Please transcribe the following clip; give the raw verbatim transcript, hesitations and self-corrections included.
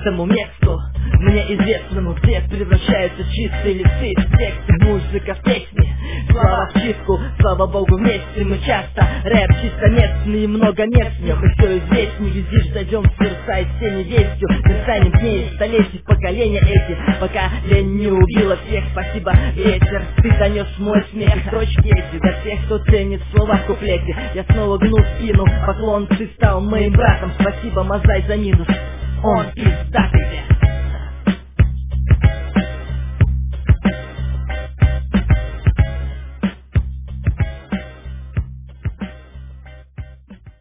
этому месту, мне известному, где превращаются чистые листы в тексты, музыка в песне, слова в чистку. Слава богу, вместе мы часто. Рэп чисто местный и много мест в нем, и все известней. Визишь, зайдем в сердца и все невестью. Мы станем дней, столетий, поколения эти, пока лень не убила всех. Спасибо, ветер, ты донес мой смех. Строчки эти для тех, кто ценит слова в куплете. Я снова гну спину, поклон, ты стал моим братом. Спасибо, Мазай, за минус, он пиздат.